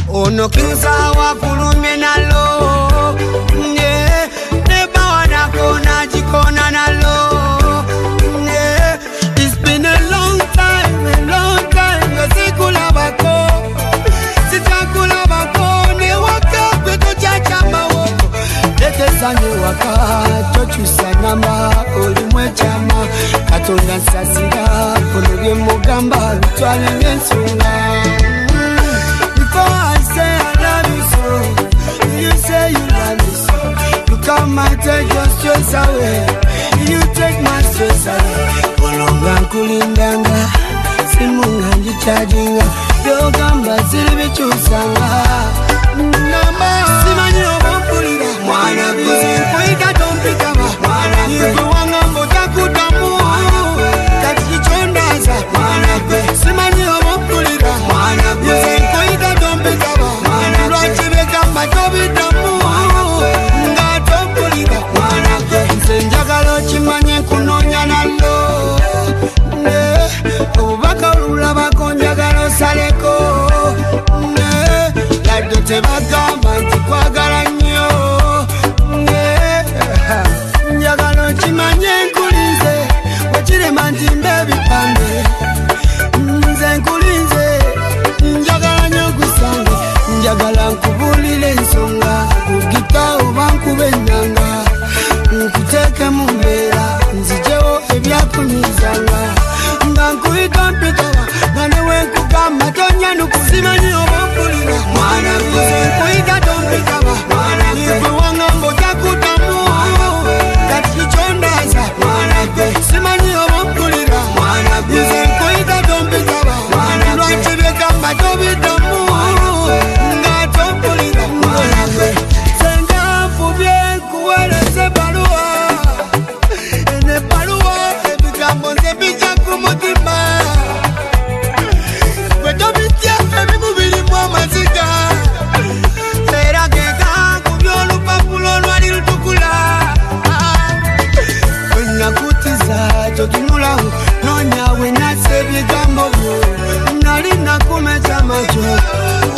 Ono kinsa wakulumye nalo neba wanakona jikona nalo. It's been a long time Yasikula bako Sitakula bako Ne waka kweto chacha mawoko Lete sanye waka Chochu sanama Olimwe chama Katonda sasira Konobye mugamba Lutwale ngensunga. Before I say I love you so, you say you love me so. You come and take your stress away. You take my stress away. Olonga kulindanga, simunga njicharjinga. Yogamba zilibi chusanga. Nama simanyi obopulira. Mwana kwe kuika tompika ba. Mwana kwe iku wanga mbota kutamu. Kachichondaza. Mwana kwe simanyi obopulira. Mwana kwe kuika tompika ba. Mwana kwe chibeka matobi tamu. Nga tompulira. Mwana kwe nsenjagalo chimanye kunonya nalo. Obubaka olulaba konjagalo saleko. Ladde tebagamba nti kwagala nnyo. Njagala kimanye nkulinze wekirema nti mbe ebipande. Nze nkulinze njagala nnyo gusange. Njagala nkubulire ensonga kugita oba nkube ennyanga. Nkuteeke mu mbeera nzijewo ebyakunyizanga. Nga nkuyita mpitawa nga newe nkugamba tonyanuku. Simanyi oba mpulira. Mwana kwe nkuyita tompitawa. Mwana kwe wanga mbota kutamu. Kati chondaza. Mwana kwe simanyi oba mpulira. Mwana kwe nkuyita tompitawa. Lwaki byegamba tobitamu. Nga tompulira. Mwana kwe senga nfubye nkuweereze baluwa. Ene baluwa ebigambo nze bijja ku mutima. Gwe tobitya ebimu birimu amaziga. Era gega kubya olupapulo lwali lutukula. Bwe nakutiza totunulawo noonya we nassa ebigambo byo. Nali nakumeza macho